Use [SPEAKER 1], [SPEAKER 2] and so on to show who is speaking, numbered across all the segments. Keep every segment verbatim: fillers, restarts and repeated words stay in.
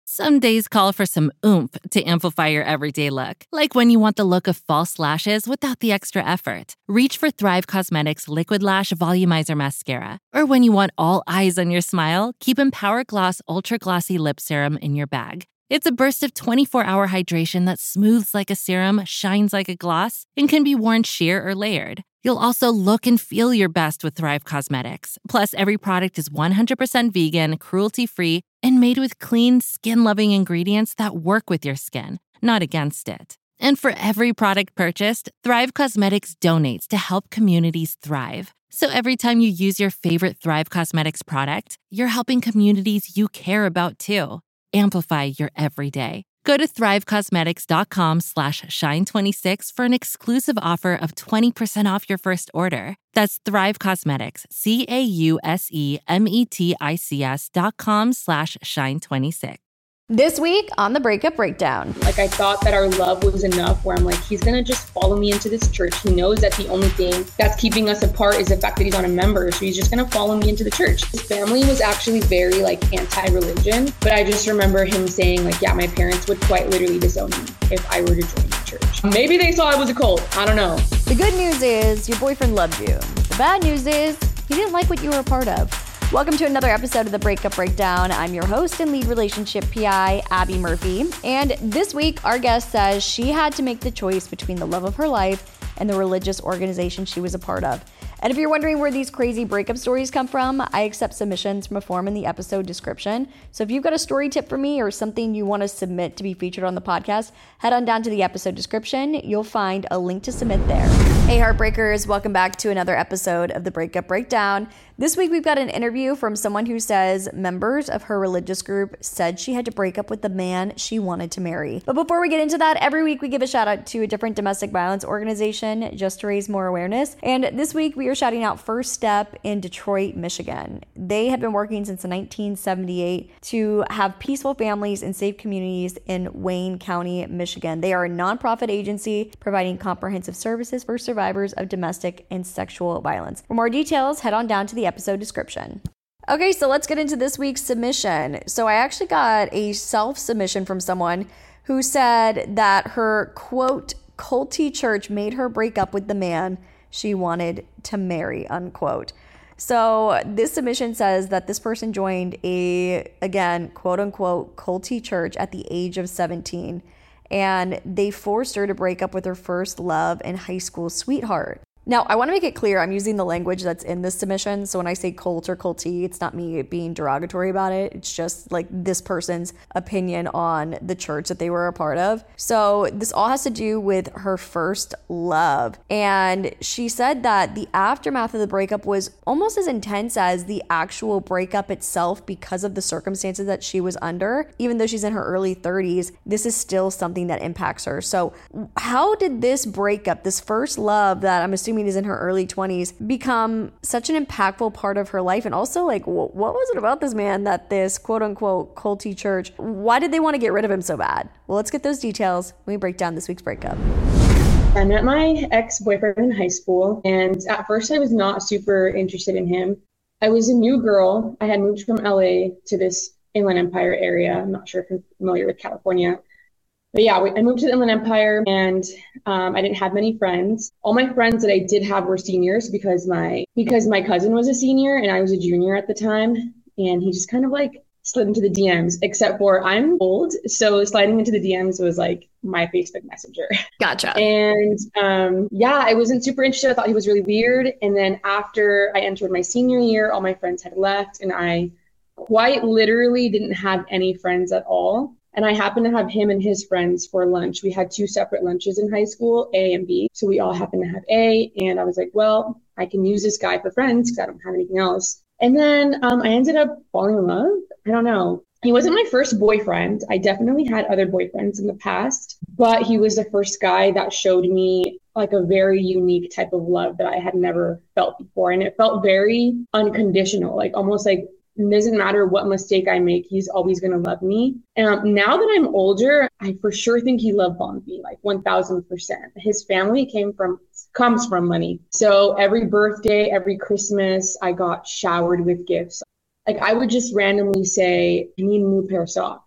[SPEAKER 1] Some days call for some oomph to amplify your everyday look. Like when you want the look of false lashes without the extra effort. Reach for Thrive Causemetics Liquid Lash Volumizer Mascara. Or when you want all eyes on your smile, keep Empower Gloss Ultra Glossy Lip Serum in your bag. It's a burst of twenty-four hour hydration that smooths like a serum, shines like a gloss, and can be worn sheer or layered. You'll also look and feel your best with Thrive Causemetics. Plus, every product is one hundred percent vegan, cruelty-free, and made with clean, skin-loving ingredients that work with your skin, not against it. And for every product purchased, Thrive Causemetics donates to help communities thrive. So every time you use your favorite Thrive Causemetics product, you're helping communities you care about too. Amplify your everyday. Go to thrivecosmetics.com slash shine26 for an exclusive offer of twenty percent off your first order. That's Thrive Causemetics, C-A-U-S-E-M-E-T-I-C-S dot com slash shine26.
[SPEAKER 2] This week on the Breakup Breakdown.
[SPEAKER 3] Like, I thought that our love was enough, where I'm like, he's gonna just follow me into this church. He knows that the only thing that's keeping us apart is the fact that he's not a member. So he's just gonna follow me into the church. His family was actually very like anti-religion, but I just remember him saying like, yeah, my parents would quite literally disown me if I were to join the church. Maybe they saw I was a cult. I don't know.
[SPEAKER 2] The good news is your boyfriend loved you. The bad news is he didn't like what you were a part of. Welcome to another episode of the Breakup Breakdown. I'm your host and lead relationship P I, Abby Murphy. And this week, our guest says she had to make the choice between the love of her life and the religious organization she was a part of. And if you're wondering where these crazy breakup stories come from, I accept submissions from a form in the episode description. So if you've got a story tip for me or something you want to submit to be featured on the podcast, head on down to the episode description. You'll find a link to submit there. Hey, Heartbreakers, welcome back to another episode of the Breakup Breakdown. This week, we've got an interview from someone who says members of her religious group said she had to break up with the man she wanted to marry. But before we get into that, every week we give a shout out to a different domestic violence organization just to raise more awareness. And this week we are shouting out First Step in Detroit, Michigan. They have been working since nineteen seventy-eight to have peaceful families and safe communities in Wayne County, Michigan. They are a nonprofit agency providing comprehensive services for survivors of domestic and sexual violence. For more details, head on down to the episode description. Okay, so let's get into this week's submission. So I actually got a self-submission from someone who said that her, quote, culty church made her break up with the man she wanted to marry, unquote. So this submission says that this person joined a, again, quote unquote, culty church at the age of seventeen, and they forced her to break up with her first love and high school sweetheart. Now, I want to make it clear I'm using the language that's in this submission. So when I say cult or culty, it's not me being derogatory about it. It's just like this person's opinion on the church that they were a part of. So this all has to do with her first love. And she said that the aftermath of the breakup was almost as intense as the actual breakup itself because of the circumstances that she was under. Even though she's in her early thirties, this is still something that impacts her. So how did this breakup, this first love that I'm assuming is in her early twenties, become such an impactful part of her life? And also, like, what was it about this man that this quote unquote culty church, why did they want to get rid of him so bad? Well, let's get those details when we break down this week's breakup.
[SPEAKER 3] I met my ex-boyfriend in high school, and at first I was not super interested in him. I was a new girl. I had moved from L A to this Inland Empire area. I'm not sure if you're familiar with California. But yeah, I moved to the Inland Empire, and um, I didn't have many friends. All my friends that I did have were seniors because my because my cousin was a senior and I was a junior at the time. And he just kind of like slid into the D Ms, except for I'm old. So sliding into the D Ms was like my Facebook Messenger.
[SPEAKER 2] Gotcha.
[SPEAKER 3] And um, yeah, I wasn't super interested. I thought he was really weird. And then after I entered my senior year, all my friends had left and I quite literally didn't have any friends at all. And I happened to have him and his friends for lunch. We had two separate lunches in high school, A and B. So we all happened to have A. And I was like, well, I can use this guy for friends because I don't have anything else. And then um, I ended up falling in love. I don't know. He wasn't my first boyfriend. I definitely had other boyfriends in the past, but he was the first guy that showed me like a very unique type of love that I had never felt before. And it felt very unconditional, like almost like it doesn't matter what mistake I make, he's always going to love me. Um, now that I'm older, I for sure think he love bombed me, like one thousand percent. His family came from, comes from money. So every birthday, every Christmas, I got showered with gifts. Like I would just randomly say, I need a new pair of socks.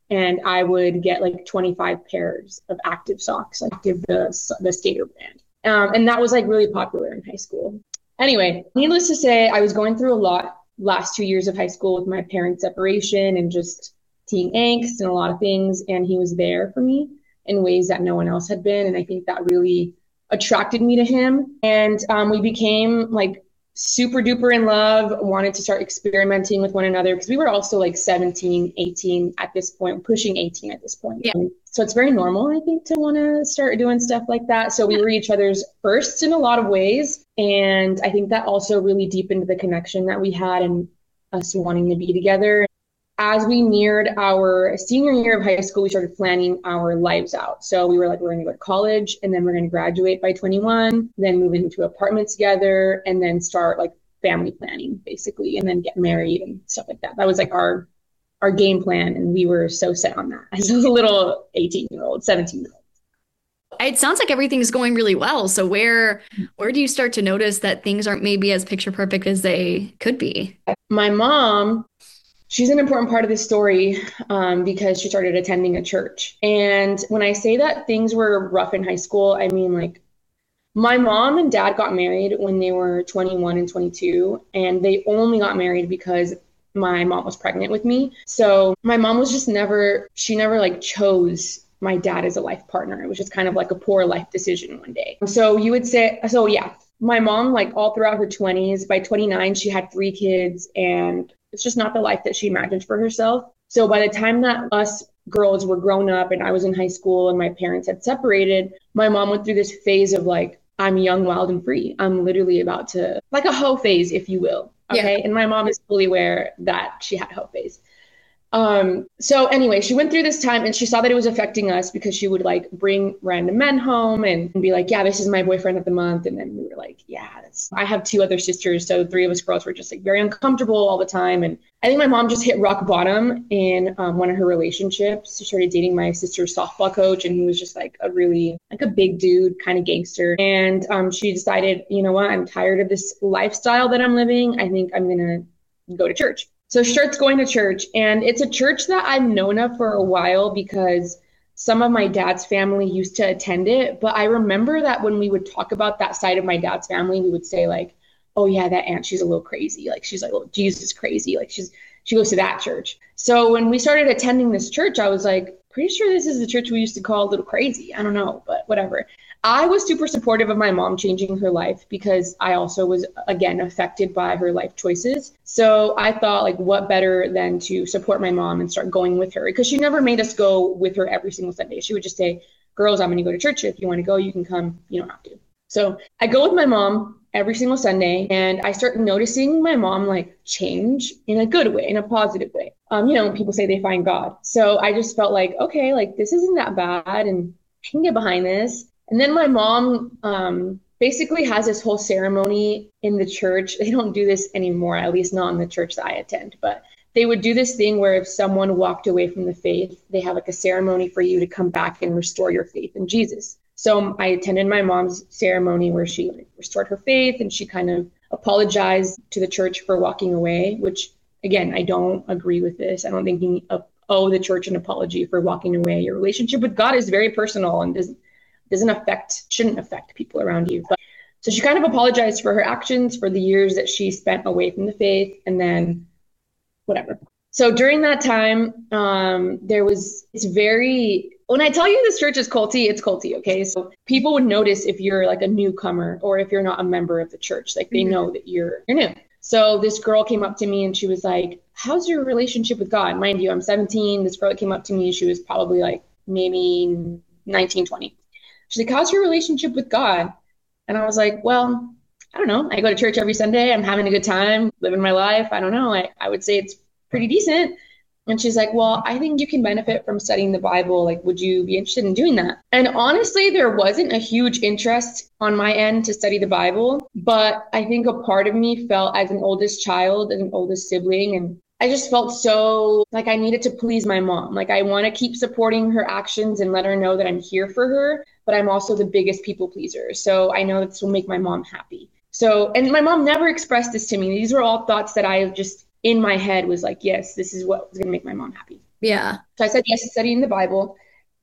[SPEAKER 3] and I would get like twenty-five pairs of Active socks, like Active the, the skater brand. Um, and that was like really popular in high school. Anyway, needless to say, I was going through a lot last two years of high school with my parents' separation and just teen angst and a lot of things. And he was there for me in ways that no one else had been. And I think that really attracted me to him. And um, we became like super duper in love, wanted to start experimenting with one another because we were also like seventeen, eighteen at this point, pushing eighteen at this point.
[SPEAKER 2] Yeah.
[SPEAKER 3] So it's very normal, I think, to want to start doing stuff like that. So we were each other's firsts in a lot of ways. And I think that also really deepened the connection that we had and us wanting to be together. As we neared our senior year of high school, we started planning our lives out. So we were like, we're going to go to college and then we're going to graduate by twenty-one, then move into apartments together and then start like family planning basically, and then get married and stuff like that. That was like our our game plan. And we were so set on that as a little eighteen year old, seventeen year old.
[SPEAKER 2] It sounds like everything's going really well. So where where do you start to notice that things aren't maybe as picture perfect as they could be?
[SPEAKER 3] My mom, she's an important part of this story um, because she started attending a church. And when I say that things were rough in high school, I mean like my mom and dad got married when they were twenty-one and twenty-two, and they only got married because my mom was pregnant with me. So my mom was just never, she never like chose my dad as a life partner. It was just kind of like a poor life decision one day. So you would say, so yeah, my mom, like all throughout her twenties, by twenty-nine, she had three kids, and it's just not the life that she imagined for herself. So by the time that us girls were grown up and I was in high school and my parents had separated, my mom went through this phase of like, I'm young, wild, and free. I'm literally about to, like a hoe phase, if you will. Okay. Yeah. And my mom is fully aware that she had hoe phase. Um, so anyway, she went through this time and she saw that it was affecting us because she would like bring random men home and be like, yeah, this is my boyfriend of the month. And then we were like, yeah, that's, I have two other sisters. So three of us girls were just like very uncomfortable all the time. And I think my mom just hit rock bottom in um, one of her relationships. She started dating my sister's softball coach, and he was just like a really like a big dude, kind of gangster. And um, she decided, you know what, I'm tired of this lifestyle that I'm living. I think I'm going to go to church. So she starts going to church, and it's a church that I've known of for a while because some of my dad's family used to attend it. But I remember that when we would talk about that side of my dad's family, we would say like, oh yeah, that aunt, she's a little crazy. Like she's like, oh, Jesus crazy. Like she's, she goes to that church. So when we started attending this church, I was like, pretty sure this is the church we used to call a little crazy. I don't know, but whatever. I was super supportive of my mom changing her life because I also was, again, affected by her life choices. So I thought, like, what better than to support my mom and start going with her? Because she never made us go with her every single Sunday. She would just say, girls, I'm going to go to church. If you want to go, you can come. You don't have to. So I go with my mom every single Sunday, and I start noticing my mom like change in a good way, in a positive way. Um, you know, people say they find God. So I just felt like, okay, like this isn't that bad, and I can get behind this. And then my mom um, basically has this whole ceremony in the church. They don't do this anymore, at least not in the church that I attend, but they would do this thing where if someone walked away from the faith, they have like a ceremony for you to come back and restore your faith in Jesus. So I attended my mom's ceremony where she like, restored her faith, and she kind of apologized to the church for walking away, which again, I don't agree with this. I don't think you need, uh, owe the church an apology for walking away. Your relationship with God is very personal and doesn't doesn't affect, shouldn't affect people around you. But, so she kind of apologized for her actions, for the years that she spent away from the faith, and then whatever. So during that time, um, there was, it's very, when I tell you this church is culty, it's culty, okay? So people would notice if you're like a newcomer or if you're not a member of the church, like they mm-hmm. know that you're, you're new. So this girl came up to me and she was like, how's your relationship with God? Mind you, I'm seventeen. This girl that came up to me, she was probably like maybe nineteen, twenty. She's like, how's your relationship with God? And I was like, well, I don't know. I go to church every Sunday. I'm having a good time, living my life. I don't know. I, I would say it's pretty decent. And she's like, well, I think you can benefit from studying the Bible. Like, would you be interested in doing that? And honestly, there wasn't a huge interest on my end to study the Bible. But I think a part of me felt, as an oldest child, as an oldest sibling, and I just felt so like I needed to please my mom. Like, I want to keep supporting her actions and let her know that I'm here for her, but I'm also the biggest people pleaser. So I know that this will make my mom happy. So, and my mom never expressed this to me. These were all thoughts that I just in my head was like, yes, this is what was going to make my mom happy.
[SPEAKER 2] Yeah.
[SPEAKER 3] So I said yes to studying the Bible.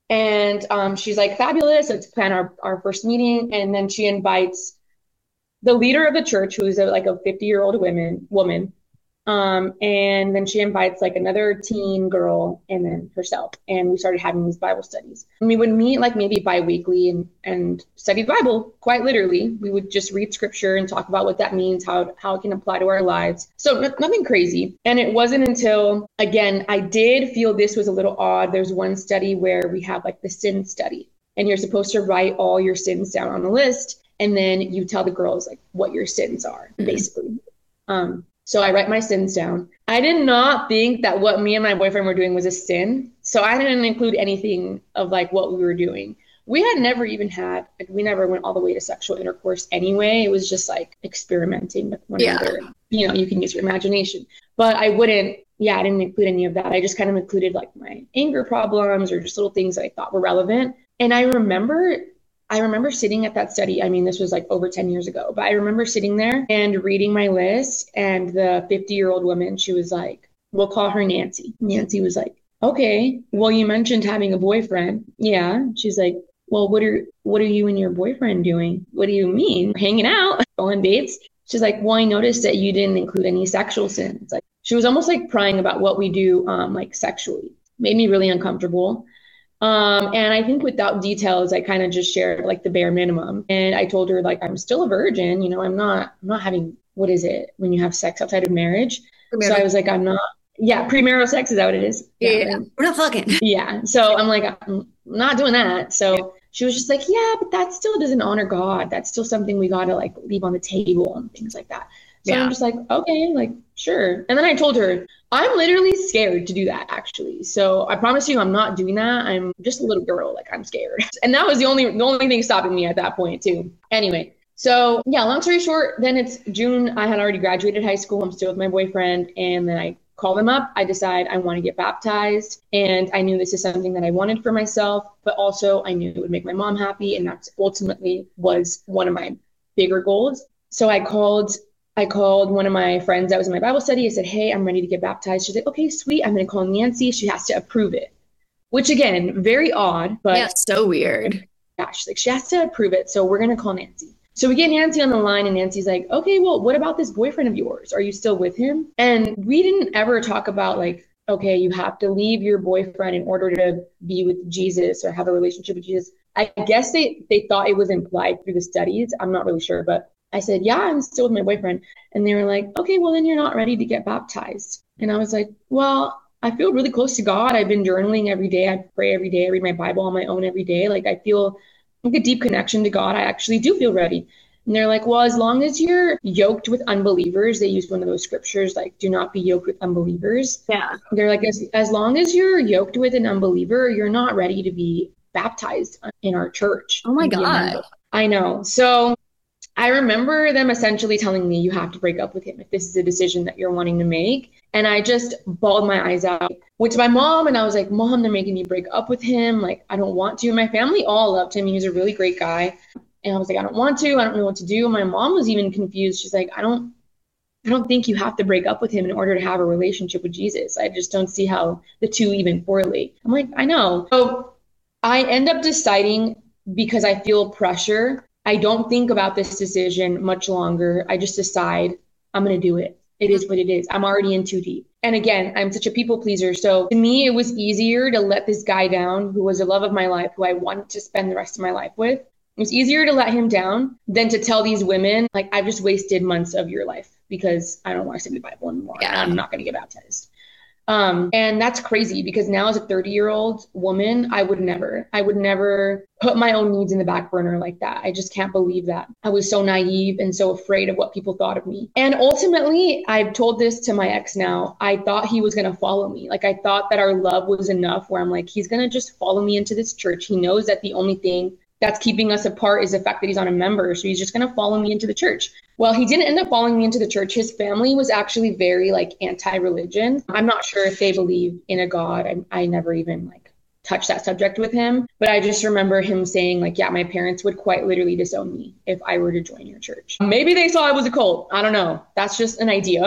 [SPEAKER 3] And um, she's like, fabulous. Let's plan our, our first meeting. And then she invites the leader of the church, who is a, like a fifty year old woman, woman. Um, and then she invites like another teen girl and then herself. And we started having these Bible studies. And we would meet like maybe bi-weekly and, and study the Bible, quite literally. We would just read scripture and talk about what that means, how, how it can apply to our lives. So n- nothing crazy. And it wasn't until, again, I did feel this was a little odd. There's one study where we have like the sin study, and you're supposed to write all your sins down on a list. And then you tell the girls like what your sins are, mm-hmm. basically. Um, So I write my sins down. I did not think that what me and my boyfriend were doing was a sin. So I didn't include anything of like what we were doing. We had never even had, like, we never went all the way to sexual intercourse anyway. It was just like experimenting with one
[SPEAKER 2] yeah.
[SPEAKER 3] another. You know, you can use your imagination. But I wouldn't, yeah, I didn't include any of that. I just kind of included like my anger problems or just little things that I thought were relevant. And I remember I remember sitting at that study. I mean, this was like over ten years ago, but I remember sitting there and reading my list, and the fifty year old woman, she was like, we'll call her Nancy. Nancy was like, okay, well, you mentioned having a boyfriend. Yeah. She's like, well, what are, what are you and your boyfriend doing? What do you mean? Hanging out, going on dates? She's like, well, I noticed that you didn't include any sexual sins. Like, she was almost like prying about what we do, um, like sexually. Made me really uncomfortable. Um, and I think without details, I kind of just shared like the bare minimum. And I told her like, I'm still a virgin, you know, I'm not, I'm not having, what is it when you have sex outside of marriage? Premarital. So I was like, I'm not, yeah, premarital sex, is that what it is?
[SPEAKER 2] Yeah, yeah, yeah. We're not fucking.
[SPEAKER 3] Yeah. So I'm like, I'm not doing that. So she was just like, yeah, but that still doesn't honor God. That's still something we got to like leave on the table and things like that. So yeah. I'm just like, okay, like, sure. And then I told her, I'm literally scared to do that, actually. So I promise you, I'm not doing that. I'm just a little girl. Like, I'm scared. And that was the only, the only thing stopping me at that point, too. Anyway, so yeah, long story short, then it's June. I had already graduated high school. I'm still with my boyfriend. And then I call them up. I decide I want to get baptized. And I knew this is something that I wanted for myself, but also I knew it would make my mom happy. And that's ultimately was one of my bigger goals. So I called I called one of my friends that was in my Bible study. I said, hey, I'm ready to get baptized. She's like, okay, sweet. I'm going to call Nancy. She has to approve it, which again, very odd, but
[SPEAKER 2] yeah, so weird.
[SPEAKER 3] Yeah, she's like, she has to approve it. So we're going to call Nancy. So we get Nancy on the line, and Nancy's like, okay, well, what about this boyfriend of yours? Are you still with him? And we didn't ever talk about like, okay, you have to leave your boyfriend in order to be with Jesus or have a relationship with Jesus. I guess they, they thought it was implied through the studies. I'm not really sure, but I said, yeah, I'm still with my boyfriend. And they were like, okay, well, then you're not ready to get baptized. And I was like, well, I feel really close to God. I've been journaling every day. I pray every day. I read my Bible on my own every day. Like, I feel like a deep connection to God. I actually do feel ready. And they're like, well, as long as you're yoked with unbelievers, they use one of those scriptures, like, do not be yoked with unbelievers.
[SPEAKER 2] Yeah.
[SPEAKER 3] They're like, as, as long as you're yoked with an unbeliever, you're not ready to be baptized in our church.
[SPEAKER 2] Oh my God.
[SPEAKER 3] I know. So I remember them essentially telling me, you have to break up with him if this is a decision that you're wanting to make. And I just bawled my eyes out. Went to my mom and I was like, Mom, they're making me break up with him. Like, I don't want to. My family all loved him. He was a really great guy. And I was like, I don't want to. I don't know what to do. My mom was even confused. She's like, I don't, I don't think you have to break up with him in order to have a relationship with Jesus. I just don't see how the two even correlate. I'm like, I know. So I end up deciding, because I feel pressure, I don't think about this decision much longer. I just decide I'm going to do it. It is what it is. I'm already in too deep. And again, I'm such a people pleaser. So to me, it was easier to let this guy down who was the love of my life, who I wanted to spend the rest of my life with. It was easier to let him down than to tell these women, like, I've just wasted months of your life because I don't want to study the Bible anymore. Yeah. I'm not going to get baptized. Um, and that's crazy because now as a thirty year old woman, I would never, I would never put my own needs in the back burner like that. I just can't believe that. I was so naive and so afraid of what people thought of me. And ultimately, I've told this to my ex now, I thought he was going to follow me. Like, I thought that our love was enough where I'm like, he's going to just follow me into this church. He knows that the only thing that's keeping us apart is the fact that he's not a member. So he's just going to follow me into the church. Well, he didn't end up following me into the church. His family was actually very like anti-religion. I'm not sure if they believe in a God. I, I never even like touched that subject with him. But I just remember him saying like, yeah, my parents would quite literally disown me if I were to join your church. Maybe they saw I was a cult. I don't know. That's just an idea.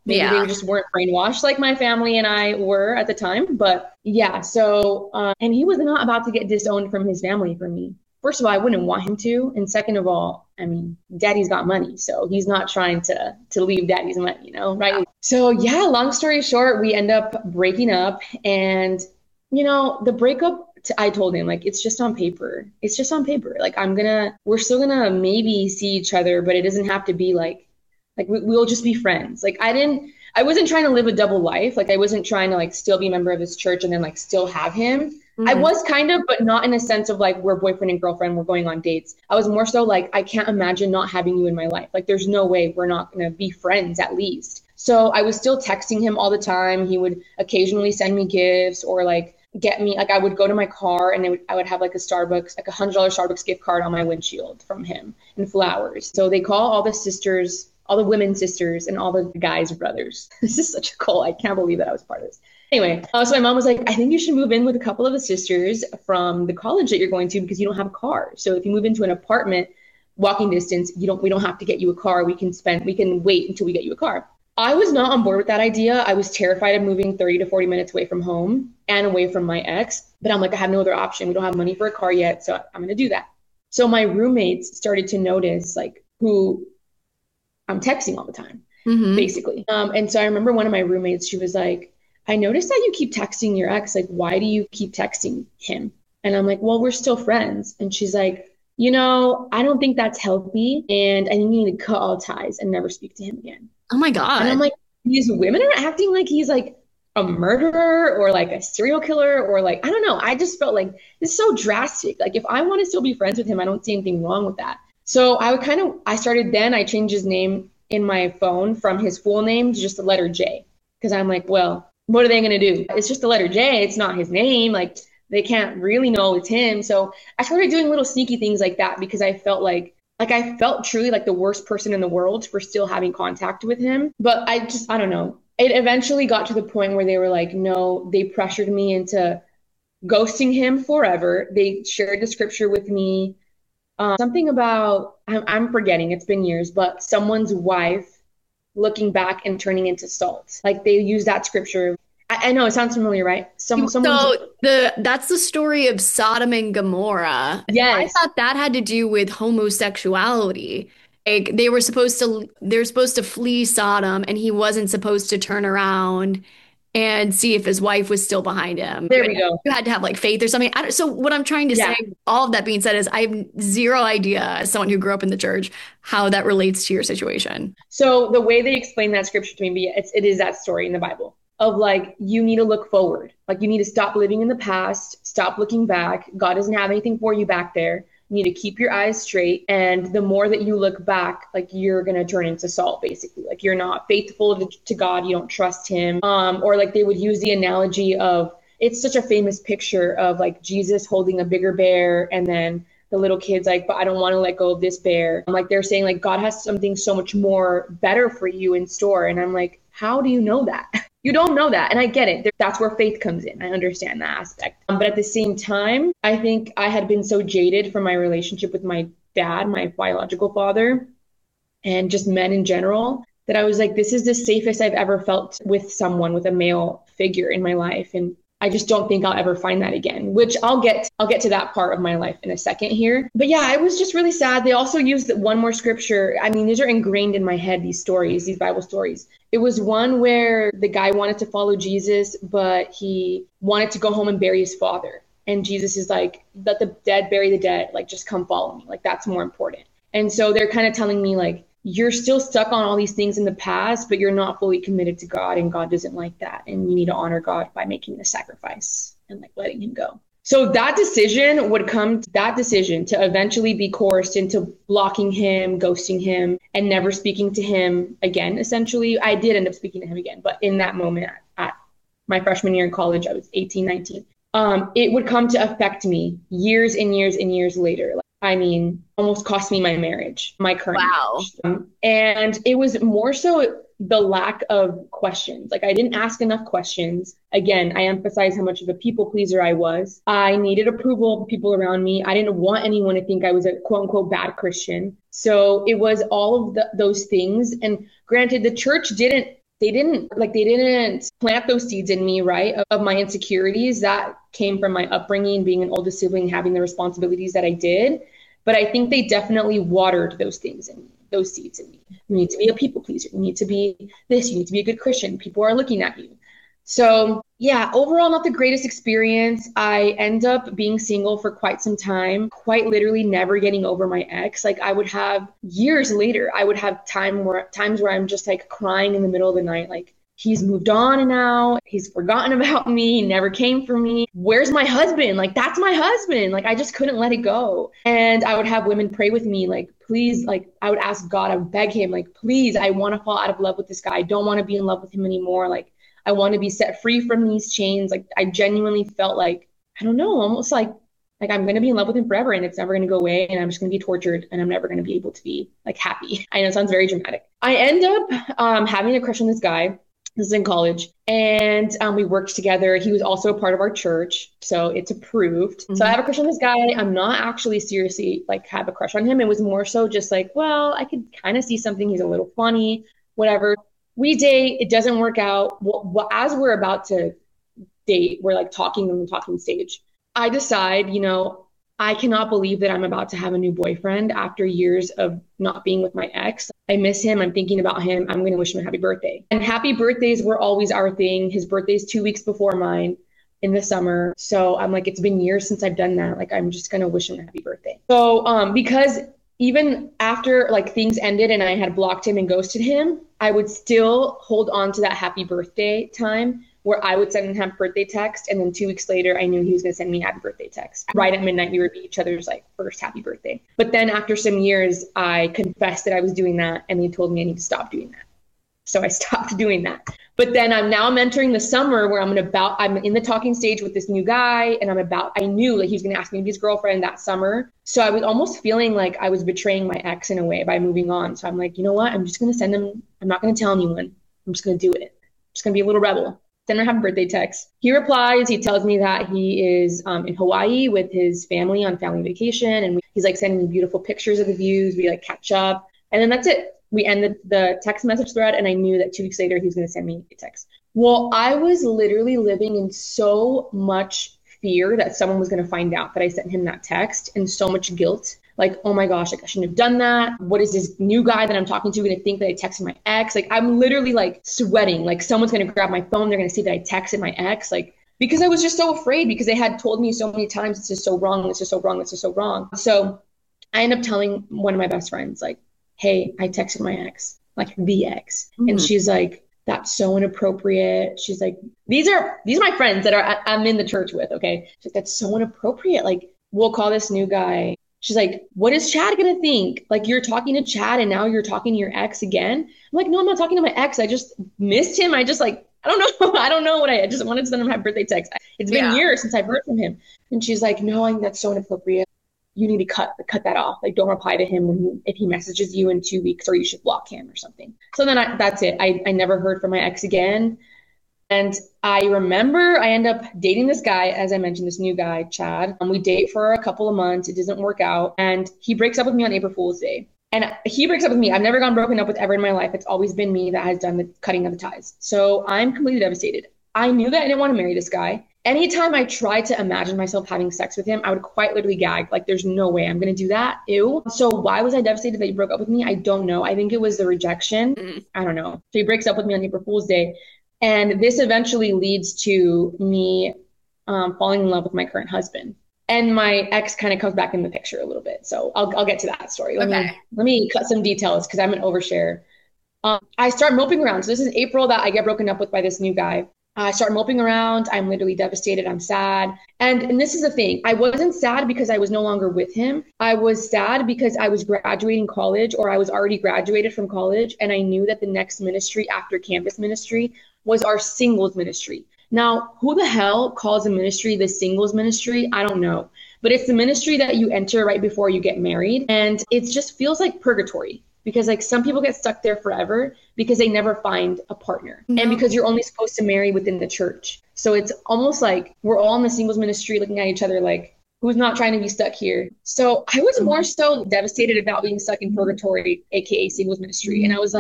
[SPEAKER 3] Maybe
[SPEAKER 2] Yeah.
[SPEAKER 3] they just weren't brainwashed like my family and I were at the time. But yeah, so, uh, and he was not about to get disowned from his family for me. First of all, I wouldn't want him to. And second of all, I mean, daddy's got money, so he's not trying to to leave daddy's money, you know, right? Yeah. So yeah, long story short, we end up breaking up. And, you know, the breakup, t- I told him, like, it's just on paper. It's just on paper. Like, I'm gonna, we're still gonna maybe see each other, but it doesn't have to be like, like we, we'll just be friends. Like, I didn't, I wasn't trying to live a double life. Like, I wasn't trying to like still be a member of his church and then like still have him. Mm-hmm. I was kind of, but not in a sense of like we're boyfriend and girlfriend, we're going on dates. I was more so like, I can't imagine not having you in my life. Like, there's no way we're not going to be friends at least. So I was still texting him all the time. He would occasionally send me gifts or like get me, like I would go to my car and they would, I would have like a Starbucks, like a hundred dollar Starbucks gift card on my windshield from him and flowers. So they call all the sisters, all the women sisters and all the guys brothers. This is such a cult. I can't believe that I was part of this. Anyway, uh, so my mom was like, I think you should move in with a couple of the sisters from the college that you're going to because you don't have a car. So if you move into an apartment, walking distance, you don't, we don't have to get you a car. We can spend, we can wait until we get you a car. I was not on board with that idea. I was terrified of moving thirty to forty minutes away from home and away from my ex. But I'm like, I have no other option. We don't have money for a car yet. So I'm going to do that. So my roommates started to notice like who I'm texting all the time, mm-hmm. basically. Um, and so I remember one of my roommates, she was like, I noticed that you keep texting your ex. Like, why do you keep texting him? And I'm like, well, we're still friends. And she's like, you know, I don't think that's healthy. And I think you need to cut all ties and never speak to him again.
[SPEAKER 2] Oh my God.
[SPEAKER 3] And I'm like, these women are acting like he's like a murderer or like a serial killer or like, I don't know. I just felt like it's so drastic. Like if I want to still be friends with him, I don't see anything wrong with that. So I would kind of, I started then, I changed his name in my phone from his full name to just the letter J. Because I'm like, well, what are they going to do? It's just the letter J. It's not his name. Like they can't really know it's him. So I started doing little sneaky things like that because I felt like, like I felt truly like the worst person in the world for still having contact with him. But I just, I don't know. It eventually got to the point where they were like, no, they pressured me into ghosting him forever. They shared the scripture with me. Um, something about, I'm, I'm forgetting, it's been years, but someone's wife looking back and turning into salt. Like they use that scripture. I, I know it sounds familiar, right? Some,
[SPEAKER 2] so the that's the story of Sodom and Gomorrah.
[SPEAKER 3] Yes.
[SPEAKER 2] I thought that had to do with homosexuality. Like they were supposed to, they were supposed to flee Sodom, and he wasn't supposed to turn around and see if his wife was still behind him.
[SPEAKER 3] There we go.
[SPEAKER 2] You had to have like faith or something. I don't, so what I'm trying to yeah. say, all of that being said, is I have zero idea, as someone who grew up in the church, how that relates to your situation.
[SPEAKER 3] So the way they explain that scripture to me, it's, it is that story in the Bible of like, you need to look forward. Like you need to stop living in the past, stop looking back. God doesn't have anything for you back there. You need to keep your eyes straight. And the more that you look back, like you're going to turn into salt, basically. Like you're not faithful to, to God. You don't trust him. Um, or like they would use the analogy of, it's such a famous picture of like Jesus holding a bigger bear and then the little kid's like, but I don't want to let go of this bear. I'm like, they're saying like God has something so much more better for you in store. And I'm like, how do you know that? You don't know that. And I get it. That's where faith comes in. I understand that aspect. Um, but at the same time, I think I had been so jaded from my relationship with my dad, my biological father, and just men in general, that I was like, this is the safest I've ever felt with someone, with a male figure in my life. And I just don't think I'll ever find that again, which I'll get, I'll get to that part of my life in a second here. But yeah, I was just really sad. They also used one more scripture. I mean, these are ingrained in my head, these stories, these Bible stories. It was one where the guy wanted to follow Jesus, but he wanted to go home and bury his father. And Jesus is like, let the dead bury the dead. Like, just come follow me. Like, that's more important. And so they're kind of telling me like, you're still stuck on all these things in the past, but you're not fully committed to God, and God doesn't like that. And you need to honor God by making the sacrifice and like letting him go. So that decision would come, that decision to eventually be coerced into blocking him, ghosting him, and never speaking to him again, essentially. I did end up speaking to him again, but in that moment at my freshman year in college, I was eighteen, nineteen. Um, it would come to affect me years and years and years later. Like, I mean, almost cost me my marriage, my current
[SPEAKER 2] wow.
[SPEAKER 3] marriage. Um, and it was more so the lack of questions. Like I didn't ask enough questions. Again, I emphasize how much of a people pleaser I was. I needed approval of people around me. I didn't want anyone to think I was a quote unquote bad Christian. So it was all of the, those things. And granted, the church didn't they didn't like, they didn't plant those seeds in me, right? Of, of my insecurities that came from my upbringing, being an oldest sibling, having the responsibilities that I did. But I think they definitely watered those things in me, those seeds in me. You need to be a people pleaser. You need to be this. You need to be a good Christian. People are looking at you. So yeah, overall, not the greatest experience. I end up being single for quite some time, quite literally never getting over my ex. Like I would have years later, I would have time where times where I'm just like crying in the middle of the night, like he's moved on now, he's forgotten about me, he never came for me. Where's my husband? Like that's my husband. Like I just couldn't let it go. And I would have women pray with me, like, please, like I would ask God, I would beg him, like, please, I want to fall out of love with this guy. I don't want to be in love with him anymore. Like I want to be set free from these chains. Like I genuinely felt like, I don't know, almost like, like I'm going to be in love with him forever and it's never going to go away. And I'm just going to be tortured and I'm never going to be able to be like happy. I know it sounds very dramatic. I end up um, having a crush on this guy. This is in college. And um, we worked together. He was also a part of our church. So it's approved. Mm-hmm. So I have a crush on this guy. I'm not actually seriously like have a crush on him. It was more so just like, well, I could kind of see something. He's a little funny, whatever. We date, it doesn't work out. Well, well, as we're about to date, we're like talking on the talking stage. I decide, you know, I cannot believe that I'm about to have a new boyfriend after years of not being with my ex. I miss him. I'm thinking about him. I'm going to wish him a happy birthday. And happy birthdays were always our thing. His birthday's two weeks before mine in the summer. So I'm like, it's been years since I've done that. Like, I'm just going to wish him a happy birthday. So um, because even after like things ended and I had blocked him and ghosted him, I would still hold on to that happy birthday time where I would send him a happy birthday text. And then two weeks later, I knew he was going to send me a happy birthday text. Right at midnight, we would be each other's like first happy birthday. But then after some years, I confessed that I was doing that. And they told me I need to stop doing that. So I stopped doing that. But then I'm now I'm entering the summer where I'm gonna about I'm in the talking stage with this new guy, and I'm about I knew like he was gonna ask me to be his girlfriend that summer. So I was almost feeling like I was betraying my ex in a way by moving on. So I'm like, you know what? I'm just gonna send him. I'm not gonna tell anyone. I'm just gonna do it. I'm just gonna be a little rebel. Send him a happy birthday text. He replies. He tells me that he is um, in Hawaii with his family on family vacation, and we, he's like sending me beautiful pictures of the views. We like catch up, and then that's it. We ended the text message thread, and I knew that two weeks later he was going to send me a text. Well, I was literally living in so much fear that someone was going to find out that I sent him that text, and so much guilt. Like, oh my gosh, like I shouldn't have done that. What is this new guy that I'm talking to going to think that I texted my ex? Like, I'm literally like sweating. Like, someone's going to grab my phone. They're going to see that I texted my ex. Like, because I was just so afraid, because they had told me so many times, it's just so wrong. It's just so wrong. It's just so wrong. So I end up telling one of my best friends, like, hey, I texted my ex, like the ex. Mm-hmm. And she's like, that's so inappropriate. She's like, these are, these are my friends that are, I'm in the church with. Okay. She's like, that's so inappropriate. Like, we'll call this new guy. She's like, what is Chad going to think? Like, you're talking to Chad and now you're talking to your ex again. I'm like, no, I'm not talking to my ex. I just missed him. I just like, I don't know. I don't know what I, I just wanted to send him a happy birthday text. It's been yeah. years since I've heard from him. And she's like, no, I think that's so inappropriate. You need to cut cut that off. Like, don't reply to him when he, if he messages you in two weeks, or you should block him or something. So then I, that's it. I, I never heard from my ex again. And I remember I end up dating this guy, as I mentioned, this new guy, Chad. And we date for a couple of months. It doesn't work out. And he breaks up with me on April Fool's Day. And he breaks up with me. I've never gone broken up with ever in my life. It's always been me that has done the cutting of the ties. So I'm completely devastated. I knew that I didn't want to marry this guy. Anytime I tried to imagine myself having sex with him, I would quite literally gag. Like, there's no way I'm going to do that. Ew. So why was I devastated that he broke up with me? I don't know. I think it was the rejection. Mm. I don't know. So he breaks up with me on April Fool's Day. And this eventually leads to me um, falling in love with my current husband. And my ex kind of comes back in the picture a little bit. So I'll I'll get to that story. Let okay. me let me cut some details because I'm an overshare. Um, I start moping around. So this is April that I get broken up with by this new guy. I start moping around. I'm literally devastated. I'm sad. And, and this is the thing. I wasn't sad because I was no longer with him. I was sad because I was graduating college, or I was already graduated from college. And I knew that the next ministry after campus ministry was our singles ministry. Now, who the hell calls a ministry the singles ministry? I don't know. But it's the ministry that you enter right before you get married. And it just feels like purgatory. Because like some people get stuck there forever because they never find a partner. No. And because you're only supposed to marry within the church. So it's almost like we're all in the singles ministry looking at each other like, who's not trying to be stuck here? So I was more so devastated about being stuck in purgatory, A K A singles ministry. And I was like,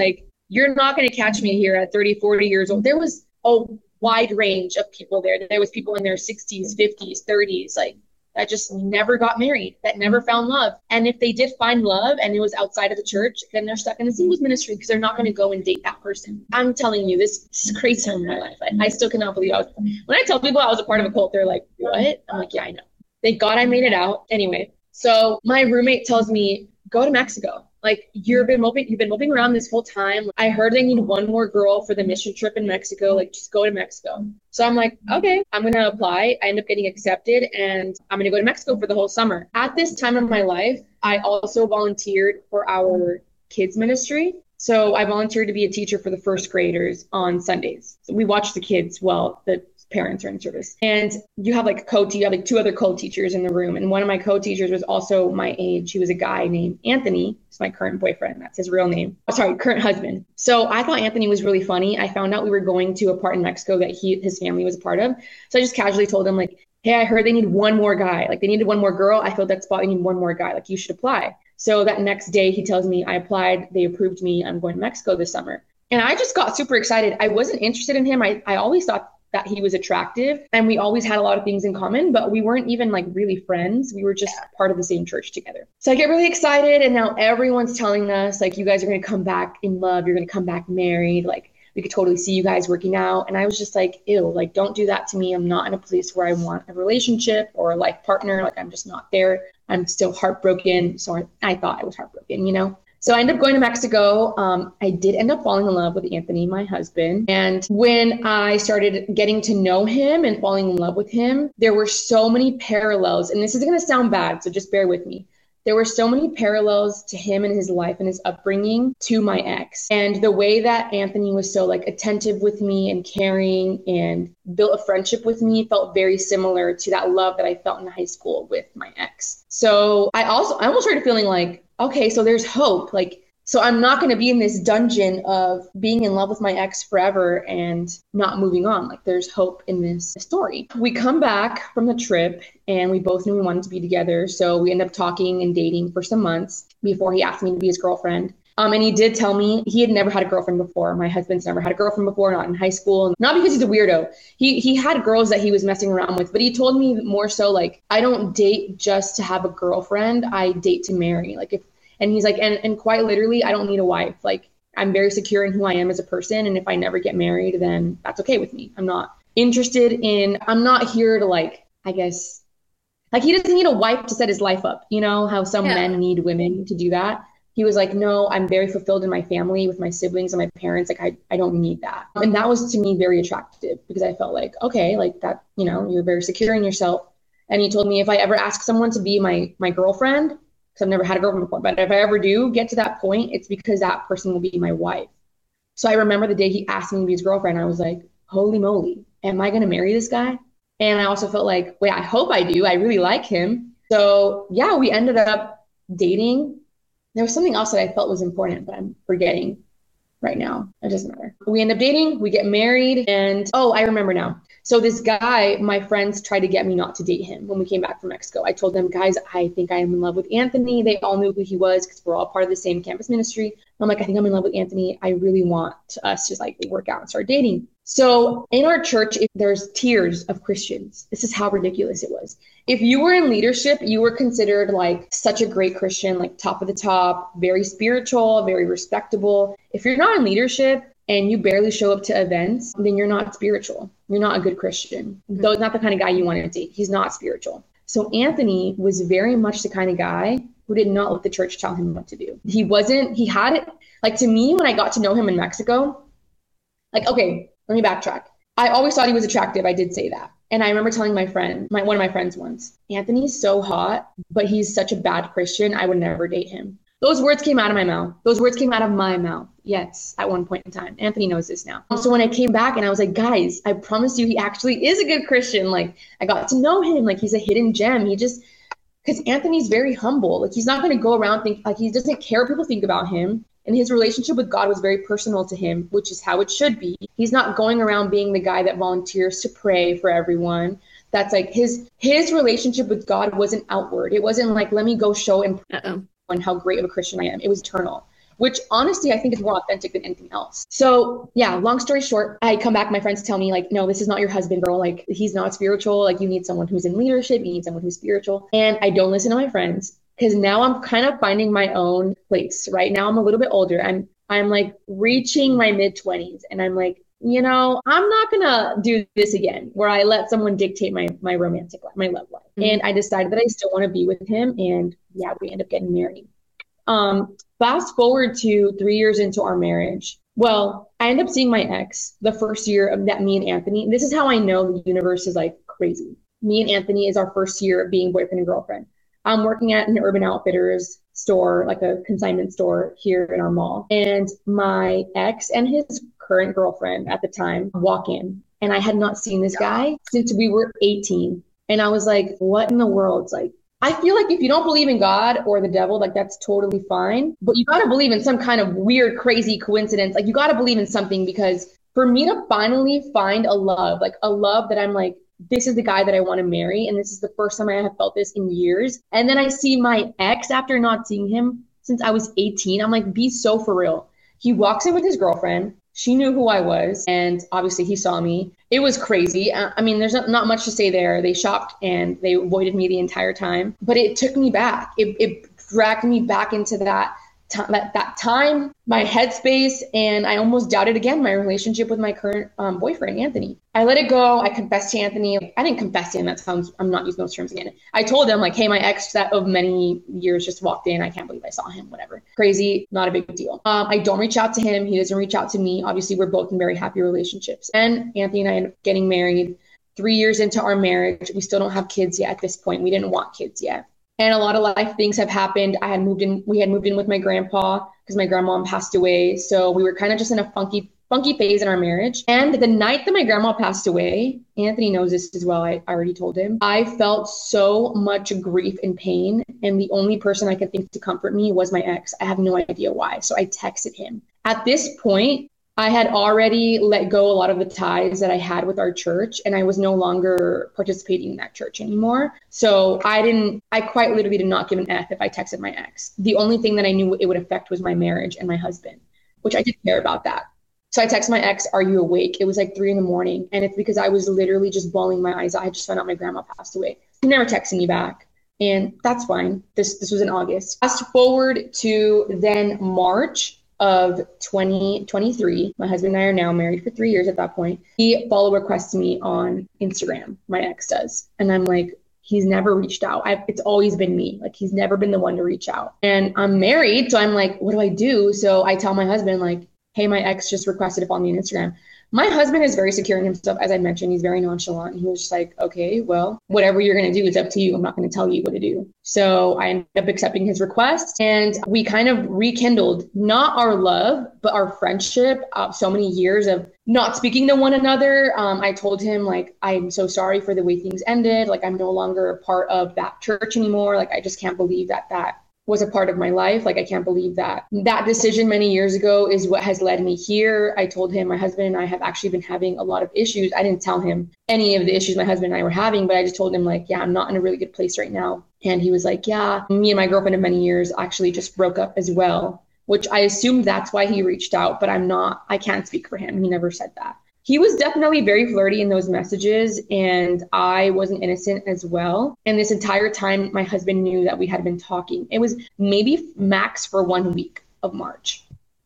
[SPEAKER 3] you're not going to catch me here at thirty, forty years old. There was a wide range of people there. There was people in their sixties, fifties, thirties, like that just never got married, that never found love. And if they did find love and it was outside of the church, then they're stuck in the singles ministry because they're not going to go and date that person. I'm telling you, this is a crazy time in my life. I, I still cannot believe I was, when I tell people I was a part of a cult, they're like, what? I'm like, yeah, I know. Thank God I made it out. Anyway, so my roommate tells me, go to Mexico. Like, you've been moping, you've been moping around this whole time. I heard they need one more girl for the mission trip in Mexico. Like, just go to Mexico. So I'm like, okay, I'm going to apply. I end up getting accepted and I'm going to go to Mexico for the whole summer. At this time of my life, I also volunteered for our kids ministry. So I volunteered to be a teacher for the first graders on Sundays. So we watch the kids while the parents are in service. And you have like a co-teacher, you have like two other co-teachers in the room. And one of my co-teachers was also my age. He was a guy named Anthony. He's my current boyfriend. That's his real name. Oh, sorry, current husband. So I thought Anthony was really funny. I found out we were going to a part in Mexico that he, his family was a part of. So I just casually told him like, hey, I heard they need one more guy. Like they needed one more girl. I filled that spot. They need one more guy. Like you should apply. So that next day he tells me I applied. They approved me. I'm going to Mexico this summer. And I just got super excited. I wasn't interested in him. I, I always thought that he was attractive and we always had a lot of things in common, but we weren't even like really friends. We were just part of the same church together. So I get really excited and now everyone's telling us like, you guys are going to come back in love. You're going to come back married. Like we could totally see you guys working out. And I was just like, ew, like, don't do that to me. I'm not in a place where I want a relationship or a life partner. Like I'm just not there. I'm still heartbroken. So I, I thought I was heartbroken, you know? So I ended up going to Mexico. Um, I did end up falling in love with Anthony, my husband. And when I started getting to know him and falling in love with him, there were so many parallels. And this is going to sound bad, so just bear with me. There were so many parallels to him and his life and his upbringing to my ex. And the way that Anthony was so like attentive with me and caring and built a friendship with me felt very similar to that love that I felt in high school with my ex. So I also, I almost started feeling like, okay, so there's hope. Like, so I'm not going to be in this dungeon of being in love with my ex forever and not moving on. Like there's hope in this story. We come back from the trip and we both knew we wanted to be together. So we end up talking and dating for some months before he asked me to be his girlfriend. Um, and he did tell me he had never had a girlfriend before. My husband's never had a girlfriend before, not in high school. Not because he's a weirdo. He he had girls that he was messing around with, but he told me more so like, I don't date just to have a girlfriend. I date to marry. Like if And he's like, and, and quite literally, I don't need a wife. Like, I'm very secure in who I am as a person. And if I never get married, then that's okay with me. I'm not interested in, I'm not here to like, I guess, like he doesn't need a wife to set his life up. You know how some yeah. men need women to do that. He was like, no, I'm very fulfilled in my family with my siblings and my parents. Like, I, I don't need that. And that was to me very attractive because I felt like, okay, like that, you know, you're very secure in yourself. And he told me if I ever ask someone to be my, my girlfriend, because I've never had a girlfriend before, but if I ever do get to that point, it's because that person will be my wife. So I remember the day he asked me to be his girlfriend, I was like, holy moly, am I going to marry this guy? And I also felt like, wait, I hope I do. I really like him. So yeah, we ended up dating. There was something else that I felt was important, but I'm forgetting right now. It doesn't matter. We end up dating, we get married, and oh, I remember now. So this guy, my friends tried to get me not to date him when we came back from Mexico. I told them, guys, I think I am in love with Anthony. They all knew who he was because we're all part of the same campus ministry. I'm like, I think I'm in love with Anthony. I really want us to like work out and start dating. So in our church, if there's tiers of Christians. This is how ridiculous it was. If you were in leadership, you were considered like such a great Christian, like top of the top, very spiritual, very respectable. If you're not in leadership and you barely show up to events, then you're not spiritual. You're not a good Christian. Though it's not the kind of guy you want to date. He's not spiritual. So Anthony was very much the kind of guy who did not let the church tell him what to do. He wasn't, he had it, like to me, when I got to know him in Mexico, like, okay, let me backtrack. I always thought he was attractive. I did say that. And I remember telling my friend, my one of my friends once, Anthony's so hot, but he's such a bad Christian. I would never date him. Those words came out of my mouth. Those words came out of my mouth. Yes, at one point in time. Anthony knows this now. So when I came back and I was like, guys, I promise you he actually is a good Christian. Like I got to know him. Like he's a hidden gem. He just, because Anthony's very humble. Like he's not going to go around think like he doesn't care what people think about him. And his relationship with God was very personal to him, which is how it should be. He's not going around being the guy that volunteers to pray for everyone. That's like his his relationship with God wasn't outward. It wasn't like, let me go show him and how great of a Christian I am. It was eternal. which honestly, I think is more authentic than anything else. So yeah, long story short, I come back, my friends tell me like, no, this is not your husband, girl. Like, he's not spiritual. Like, you need someone who's in leadership. You need someone who's spiritual. And I don't listen to my friends because now I'm kind of finding my own place. Right now, I'm a little bit older. I'm, I'm like reaching my mid twenties, and I'm like, you know, I'm not gonna do this again where I let someone dictate my my romantic life, my love life. Mm-hmm. And I decided that I still want to be with him. And yeah, we end up getting married. Um, fast forward to three years into our marriage. Well, I end up seeing my ex the first year of that, me and Anthony. This is how I know the universe is like crazy. Me and Anthony is our first year of being boyfriend and girlfriend. I'm working at an Urban Outfitters store, like a consignment store here in our mall. And my ex and his current girlfriend at the time walk in. And I had not seen this guy since we were eighteen. And I was like, what in the world? Like, I feel like if you don't believe in God or the devil, like that's totally fine. But you got to believe in some kind of weird, crazy coincidence. Like, you got to believe in something, because for me to finally find a love, like a love that I'm like, this is the guy that I want to marry. And this is the first time I have felt this in years. And then I see my ex after not seeing him since I was eighteen. I'm like, be so for real. He walks in with his girlfriend. She knew who I was. And obviously he saw me. It was crazy. I mean, there's not, not much to say there. They shopped and they avoided me the entire time. But it took me back. It, it dragged me back into that That, that time, my headspace, and I almost doubted again my relationship with my current um, boyfriend, Anthony. I let it go. I confessed to Anthony. I didn't confess to him. That sounds, I'm not using those terms again. I told him like, hey, my ex that of many years just walked in. I can't believe I saw him, whatever. Crazy, not a big deal. Um, I don't reach out to him. He doesn't reach out to me. Obviously, we're both in very happy relationships. And Anthony and I end up getting married. Three years into our marriage, we still don't have kids yet at this point. We didn't want kids yet. And a lot of life things have happened. I had moved in, we had moved in with my grandpa because my grandma passed away. So we were kind of just in a funky, funky phase in our marriage. And the night that my grandma passed away, Anthony knows this as well. I, I already told him. I felt so much grief and pain. And the only person I could think to comfort me was my ex. I have no idea why. So I texted him. At this point, I had already let go a lot of the ties that I had with our church, and I was no longer participating in that church anymore. So I didn't, I quite literally did not give an F if I texted my ex. The only thing that I knew it would affect was my marriage and my husband, which I didn't care about that. So I texted my ex, are you awake? It was like three in the morning. And it's because I was literally just bawling my eyes out. I just found out my grandma passed away. He never texted me back. And that's fine. This, this was in August. Fast forward to then March of twenty twenty-three. My husband and I are now married for three years at that point. He follow requests me on Instagram. My ex does. And I'm like, he's never reached out. I've, it's always been me. Like, he's never been the one to reach out. And I'm married. So I'm like, what do I do? So I tell my husband, like, hey, my ex just requested to follow me on Instagram. My husband is very secure in himself. As I mentioned, he's very nonchalant. He was just like, okay, well, whatever you're going to do is up to you. I'm not going to tell you what to do. So I ended up accepting his request, and we kind of rekindled not our love, but our friendship of so many years of not speaking to one another. Um, I told him, like, I'm so sorry for the way things ended. Like, I'm no longer a part of that church anymore. Like, I just can't believe that that was a part of my life. Like, I can't believe that that decision many years ago is what has led me here. I told him my husband and I have actually been having a lot of issues. I didn't tell him any of the issues my husband and I were having, but I just told him, like, yeah, I'm not in a really good place right now. And he was like, yeah, me and my girlfriend of many years actually just broke up as well, which I assumed that's why he reached out, but I'm not, I can't speak for him. He never said that. He was definitely very flirty in those messages, and I wasn't innocent as well. And this entire time, my husband knew that we had been talking. It was maybe max for one week of March.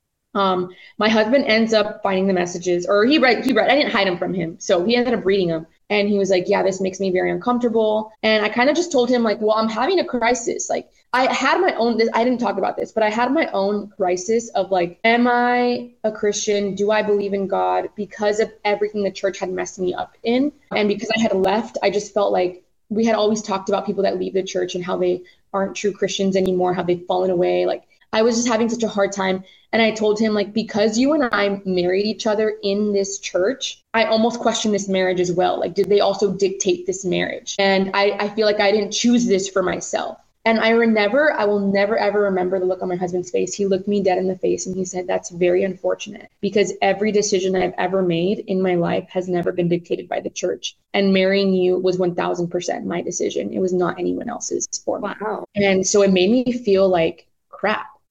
[SPEAKER 3] Um, my husband ends up finding the messages, or he read, he read, I didn't hide them from him. So he ended up reading them. And he was like, yeah, this makes me very uncomfortable. And I kind of just told him, like, well, I'm having a crisis. Like, I had my own, this, I didn't talk about this, but I had my own crisis of, like, am I a Christian? Do I believe in God? Because of everything the church had messed me up in. And because I had left, I just felt like we had always talked about people that leave the church and how they aren't true Christians anymore, how they've fallen away. Like, I was just having such a hard time. And I told him, like, because you and I married each other in this church, I almost questioned this marriage as well. Like, did they also dictate this marriage? And I, I feel like I didn't choose this for myself. And I never, I will never, ever remember the look on my husband's face. He looked me dead in the face and he said, that's very unfortunate, because every decision I've ever made in my life has never been dictated by the church. And marrying you was one thousand percent my decision. It was not anyone else's for me.
[SPEAKER 2] Wow.
[SPEAKER 3] And so it made me feel like crap.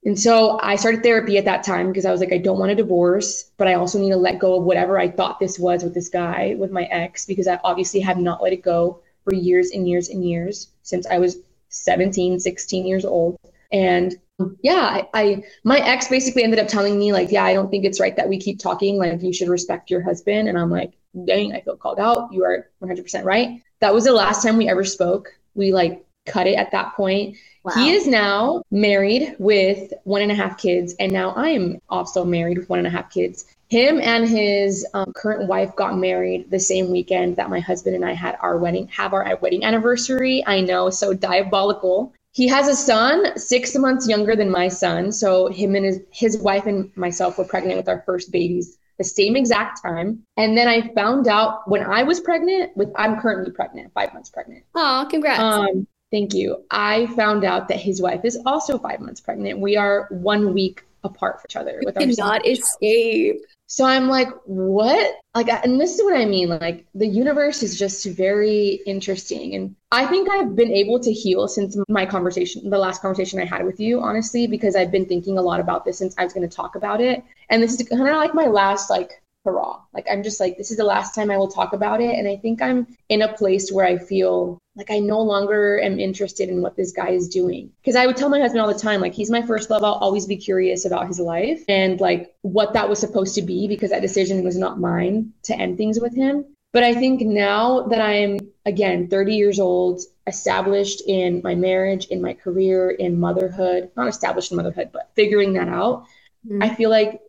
[SPEAKER 3] And so I started therapy at that time because I was like, I don't want a divorce, but I also need to let go of whatever I thought this was with this guy, with my ex, because I obviously have not let it go for years and years and years since I was seventeen, sixteen years old. And yeah, I, I my ex basically ended up telling me like, yeah, I don't think it's right that we keep talking. Like, you should respect your husband. And I'm like, dang, I feel called out. You are one hundred percent right. That was the last time we ever spoke. We like cut it at that point. Wow. He is now married with one and a half kids. And now I am also married with one and a half kids. Him and his um, current wife got married the same weekend that my husband and I had our wedding, have our wedding anniversary. I know, so diabolical. He has a son, six months younger than my son. So him and his, his wife and myself were pregnant with our first babies the same exact time. And then I found out when I was pregnant with, I'm currently pregnant, five months pregnant.
[SPEAKER 2] Oh, congrats.
[SPEAKER 3] Um, thank you. I found out that his wife is also five months pregnant. We are one week apart from each other. With
[SPEAKER 2] our cannot escape.
[SPEAKER 3] So I'm like, what? Like, and this is what I mean. Like, the universe is just very interesting. And I think I've been able to heal since my conversation, the last conversation I had with you, honestly, because I've been thinking a lot about this since I was going to talk about it. And this is kind of like my last, like, hurrah. Like, I'm just like, this is the last time I will talk about it. And I think I'm in a place where I feel like I no longer am interested in what this guy is doing. Because I would tell my husband all the time, like, he's my first love. I'll always be curious about his life and like what that was supposed to be, because that decision was not mine to end things with him. But I think now that I'm, again, thirty years old, established in my marriage, in my career, in motherhood, not established in motherhood, but figuring that out, mm-hmm. I feel like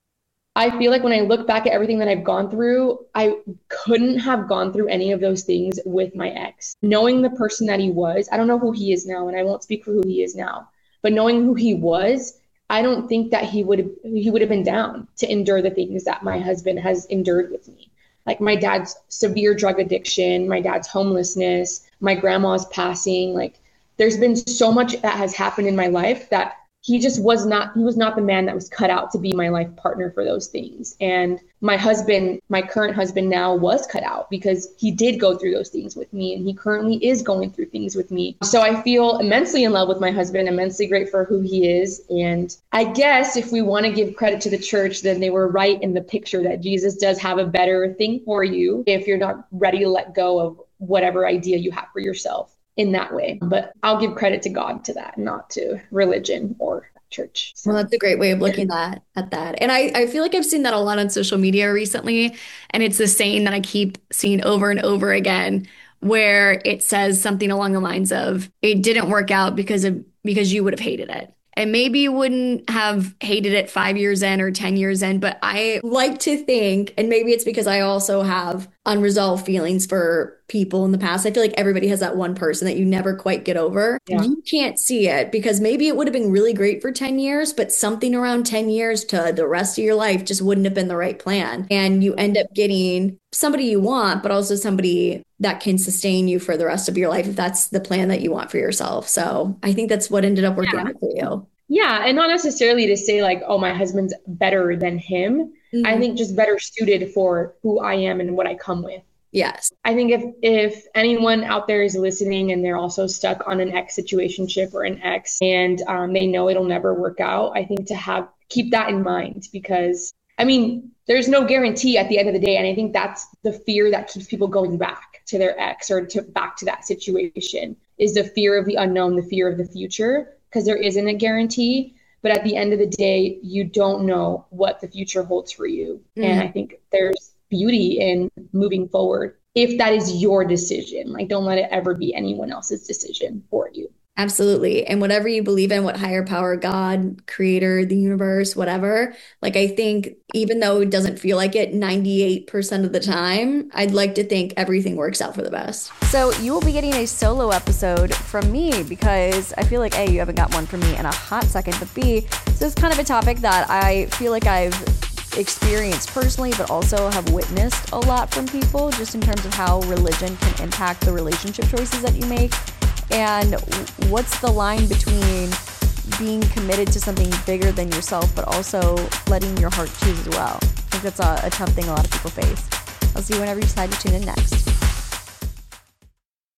[SPEAKER 3] I feel like when I look back at everything that I've gone through, I couldn't have gone through any of those things with my ex. Knowing the person that he was, I don't know who he is now, and I won't speak for who he is now, but knowing who he was, I don't think that he would have, he would have been down to endure the things that my husband has endured with me. Like my dad's severe drug addiction, my dad's homelessness, my grandma's passing. Like, there's been so much that has happened in my life that he just was not, he was not the man that was cut out to be my life partner for those things. And my husband, my current husband now, was cut out because he did go through those things with me, and he currently is going through things with me. So I feel immensely in love with my husband, immensely grateful for who he is. And I guess if we want to give credit to the church, then they were right in the picture that Jesus does have a better thing for you if you're not ready to let go of whatever idea you have for yourself in that way. But I'll give credit to God to that, not to religion or church.
[SPEAKER 2] So. Well, that's a great way of looking at, at that. And I, I feel like I've seen that a lot on social media recently. And it's the saying that I keep seeing over and over again, where it says something along the lines of, it didn't work out because of because you would have hated it. And maybe you wouldn't have hated it five years in or ten years in, but I like to think, and maybe it's because I also have unresolved feelings for people in the past. I feel like everybody has that one person that you never quite get over. Yeah. You can't see it because maybe it would have been really great for ten years, but something around ten years to the rest of your life just wouldn't have been the right plan. And you end up getting somebody you want, but also somebody that can sustain you for the rest of your life if that's the plan that you want for yourself. So I think that's what ended up working yeah. out for you.
[SPEAKER 3] Yeah. And not necessarily to say like, oh, my husband's better than him. Mm-hmm. I think just better suited for who I am and what I come with.
[SPEAKER 2] Yes.
[SPEAKER 3] I think if, if anyone out there is listening and they're also stuck on an ex situationship or an ex and um, they know it'll never work out, I think to have, keep that in mind, because I mean, there's no guarantee at the end of the day. And I think that's the fear that keeps people going back to their ex or to back to that situation, is the fear of the unknown, the fear of the future, because there isn't a guarantee. But at the end of the day, you don't know what the future holds for you. Mm-hmm. And I think there's beauty in moving forward if that is your decision. Like, don't let it ever be anyone else's decision for you.
[SPEAKER 2] Absolutely. And whatever you believe in, what higher power, God, creator, the universe, whatever, like, I think even though it doesn't feel like it ninety-eight percent of the time, I'd like to think everything works out for the best. So you will be getting a solo episode from me because I feel like A, you haven't got one from me in a hot second, but B, this is kind of a topic that I feel like I've experienced personally, but also have witnessed a lot from people just in terms of how religion can impact the relationship choices that you make. And what's the line between being committed to something bigger than yourself, but also letting your heart choose as well? I think that's a, a tough thing a lot of people face. I'll see you whenever you decide to tune in next.